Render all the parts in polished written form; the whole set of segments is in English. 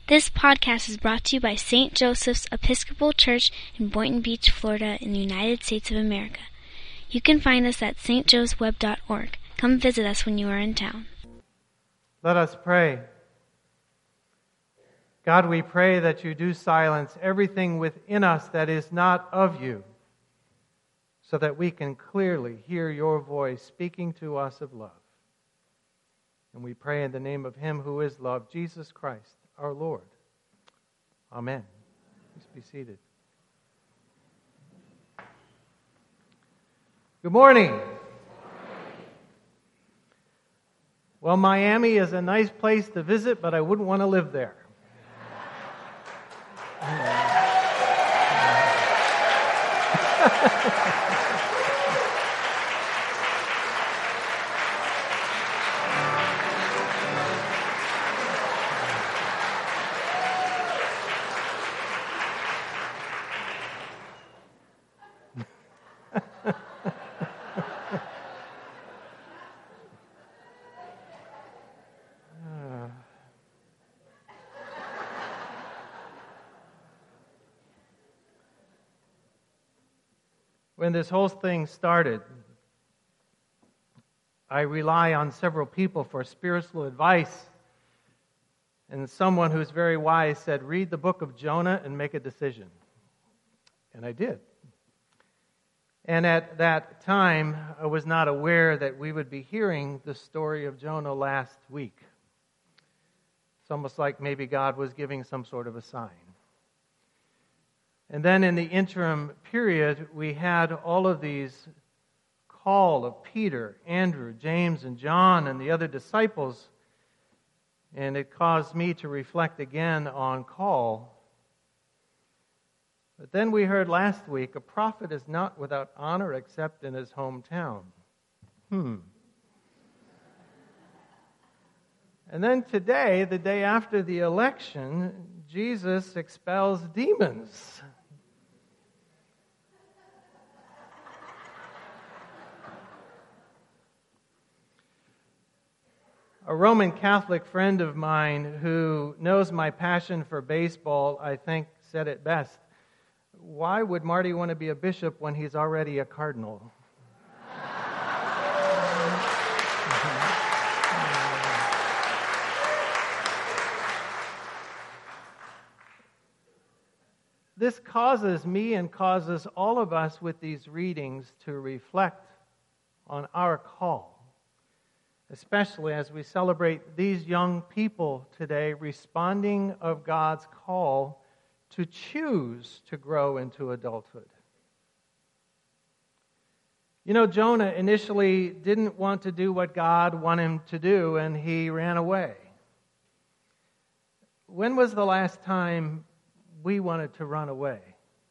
This podcast is brought to you by St. Joseph's Episcopal Church in Boynton Beach, Florida, in the United States of America. You can find us at stjoesweb.org. Come visit us when you are in town. Let us pray. God, we pray that you do silence everything within us that is not of you, so that we can clearly hear your voice speaking to us of love. And we pray in the name of him who is love, Jesus Christ, our Lord. Amen. Please be seated. Good morning. Well, Miami is a nice place to visit, but I wouldn't want to live there. When this whole thing started, I rely on several people for spiritual advice. And someone who's very wise said, read the book of Jonah and make a decision. And I did. And at that time, I was not aware that we would be hearing the story of Jonah last week. It's almost like maybe God was giving some sort of a sign. And then in the interim period, we had all of these call of Peter, Andrew, James, and John, and the other disciples. And it caused me to reflect again on call. But then we heard last week, a prophet is not without honor except in his hometown. And then today, the day after the election, Jesus expels demons. A Roman Catholic friend of mine who knows my passion for baseball, I think, said it best. Why would Marty want to be a bishop when he's already a cardinal? This causes me and causes all of us with these readings to reflect on our call. Especially as we celebrate these young people today responding of God's call to choose to grow into adulthood. You know, Jonah initially didn't want to do what God wanted him to do, and he ran away. When was the last time we wanted to run away?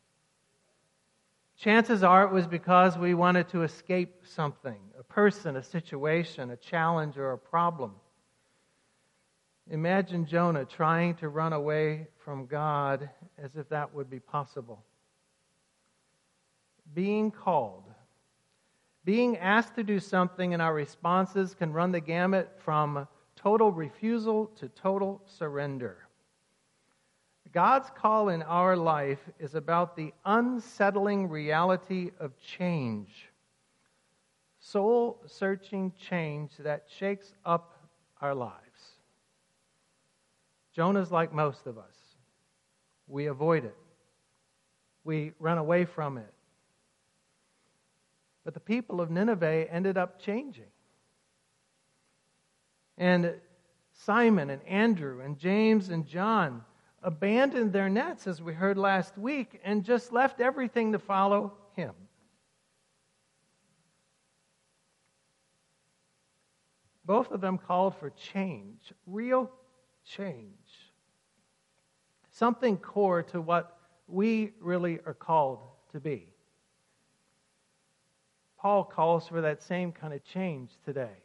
Chances are it was because we wanted to escape something, a person, a situation, a challenge, or a problem. Imagine Jonah trying to run away from God as if that would be possible. Being called, being asked to do something, and our responses can run the gamut from total refusal to total surrender. God's call in our life is about the unsettling reality of change. Soul-searching change that shakes up our lives. Jonah's like most of us. We avoid it. We run away from it. But the people of Nineveh ended up changing. And Simon and Andrew and James and John abandoned their nets, as we heard last week, and just left everything to follow him. Both of them called for change, real change. Something core to what we really are called to be. Paul calls for that same kind of change today.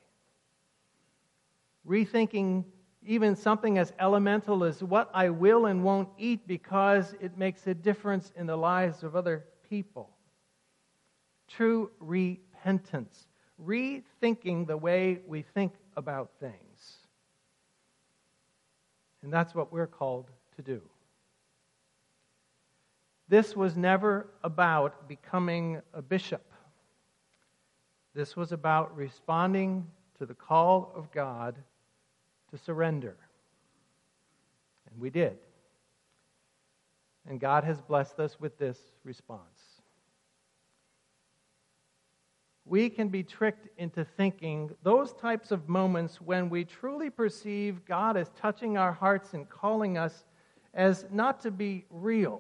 Rethinking even something as elemental as what I will and won't eat because it makes a difference in the lives of other people. True repentance. Rethinking the way we think about things. And that's what we're called to do. This was never about becoming a bishop. This was about responding to the call of God to surrender. And we did. And God has blessed us with this response. We can be tricked into thinking those types of moments when we truly perceive God as touching our hearts and calling us as not to be real.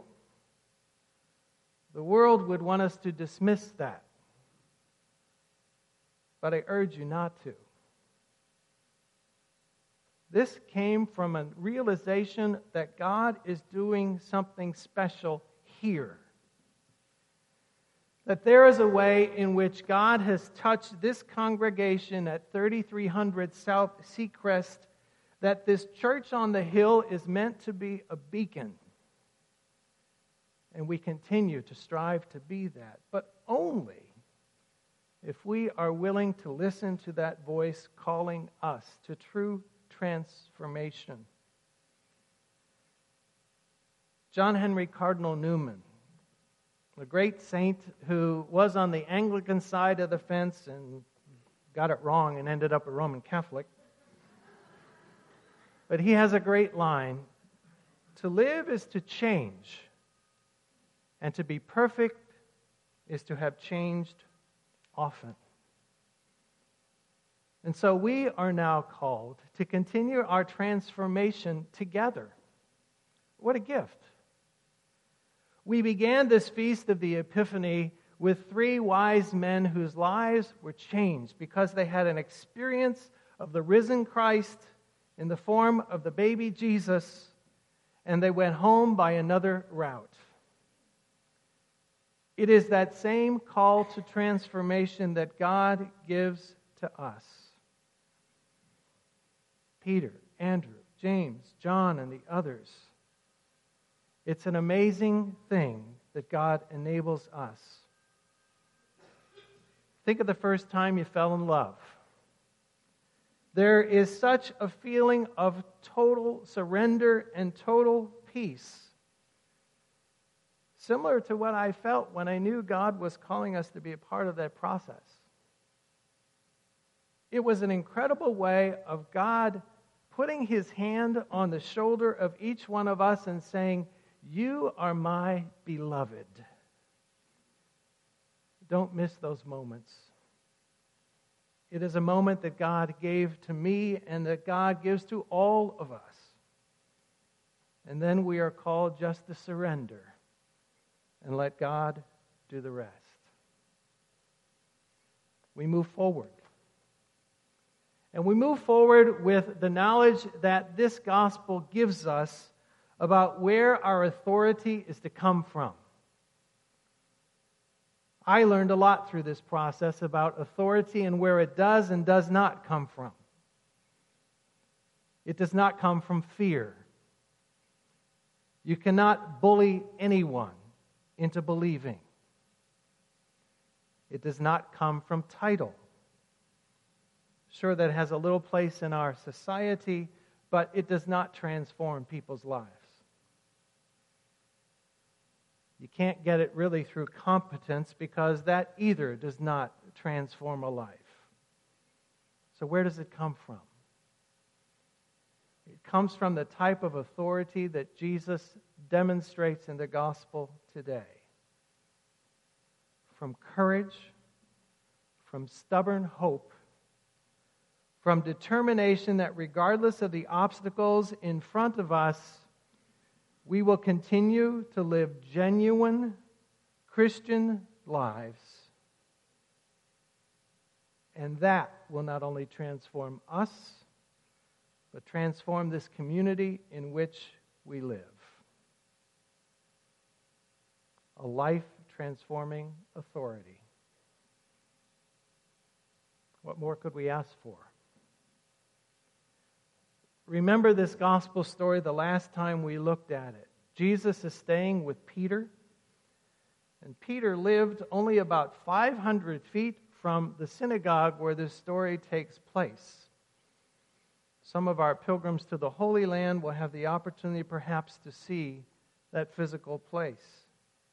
The world would want us to dismiss that. But I urge you not to. This came from a realization that God is doing something special here. That there is a way in which God has touched this congregation at 3300 South Seacrest, that this church on the hill is meant to be a beacon. And we continue to strive to be that, but only if we are willing to listen to that voice calling us to true transformation. John Henry Cardinal Newman, a great saint who was on the Anglican side of the fence and got it wrong and ended up a Roman Catholic. But he has a great line: to live is to change, and to be perfect is to have changed often. And so we are now called to continue our transformation together. What a gift. We began this feast of the Epiphany with 3 wise men whose lives were changed because they had an experience of the risen Christ in the form of the baby Jesus, and they went home by another route. It is that same call to transformation that God gives to us. Peter, Andrew, James, John, and the others. It's an amazing thing that God enables us. Think of the first time you fell in love. There is such a feeling of total surrender and total peace. Similar to what I felt when I knew God was calling us to be a part of that process. It was an incredible way of God putting His hand on the shoulder of each one of us and saying, "You are my beloved." Don't miss those moments. It is a moment that God gave to me and that God gives to all of us. And then we are called just to surrender and let God do the rest. We move forward. And we move forward with the knowledge that this gospel gives us about where our authority is to come from. I learned a lot through this process about authority and where it does and does not come from. It does not come from fear. You cannot bully anyone into believing. It does not come from title. Sure, that has a little place in our society, but it does not transform people's lives. You can't get it really through competence because that either does not transform a life. So where does it come from? It comes from the type of authority that Jesus demonstrates in the gospel today. From courage, from stubborn hope, from determination that regardless of the obstacles in front of us, we will continue to live genuine Christian lives. And that will not only transform us, but transform this community in which we live. A life-transforming authority. What more could we ask for? Remember this gospel story the last time we looked at it. Jesus is staying with Peter, and Peter lived only about 500 feet from the synagogue where this story takes place. some of our pilgrims to the Holy Land will have the opportunity perhaps to see that physical place.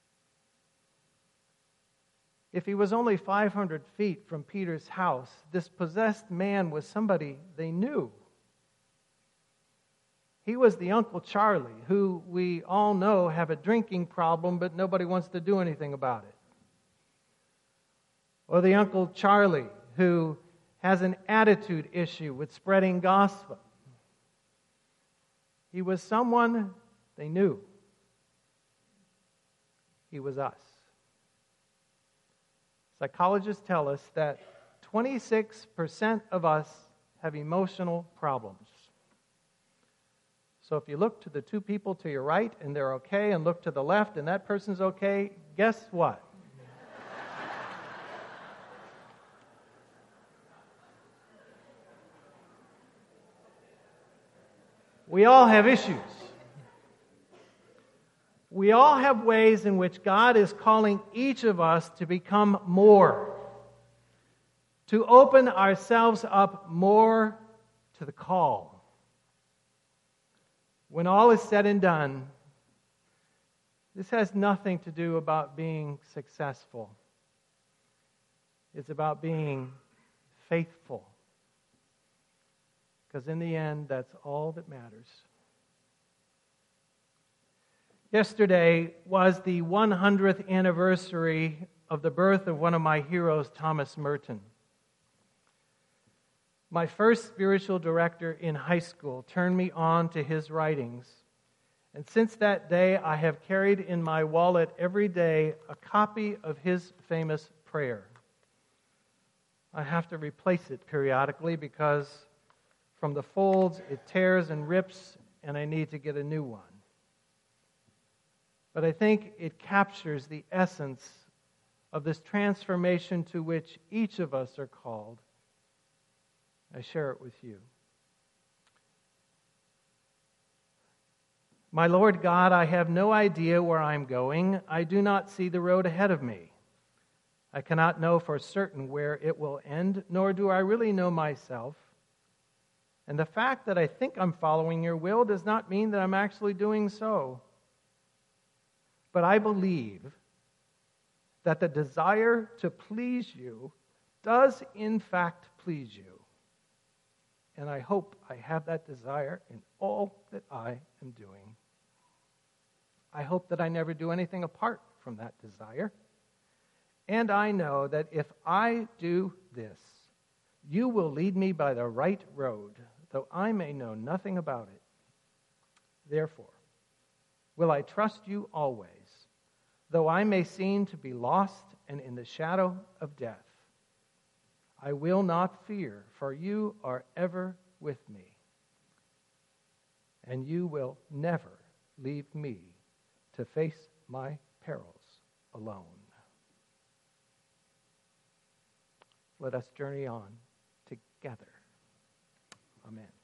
If he was only 500 feet from Peter's house, this possessed man was somebody they knew. He was the Uncle Charlie, who we all know have a drinking problem, but nobody wants to do anything about it. Or the Uncle Charlie, who has an attitude issue with spreading gospel. He was someone they knew. He was us. Psychologists tell us that 26% of us have emotional problems. So if you look to the two people to your right and they're okay, and look to the left and that person's okay, guess what? We all have issues. We all have ways in which God is calling each of us to become more, to open ourselves up more to the call. When all is said and done, this has nothing to do about being successful. It's about being faithful. Because in the end, that's all that matters. Yesterday was the 100th anniversary of the birth of one of my heroes, Thomas Merton. My first spiritual director in high school turned me on to his writings, and since that day I have carried in my wallet every day a copy of his famous prayer. I have to replace it periodically because from the folds it tears and rips, and I need to get a new one. But I think it captures the essence of this transformation to which each of us are called. I share it with you. My Lord God, I have no idea where I'm going. I do not see the road ahead of me. I cannot know for certain where it will end, nor do I really know myself. And the fact that I think I'm following your will does not mean that I'm actually doing so. But I believe that the desire to please you does in fact please you. And I hope I have that desire in all that I am doing. I hope that I never do anything apart from that desire. And I know that if I do this, you will lead me by the right road, though I may know nothing about it. Therefore, will I trust you always, though I may seem to be lost and in the shadow of death. I will not fear, for you are ever with me, and you will never leave me to face my perils alone. Let us journey on together. Amen.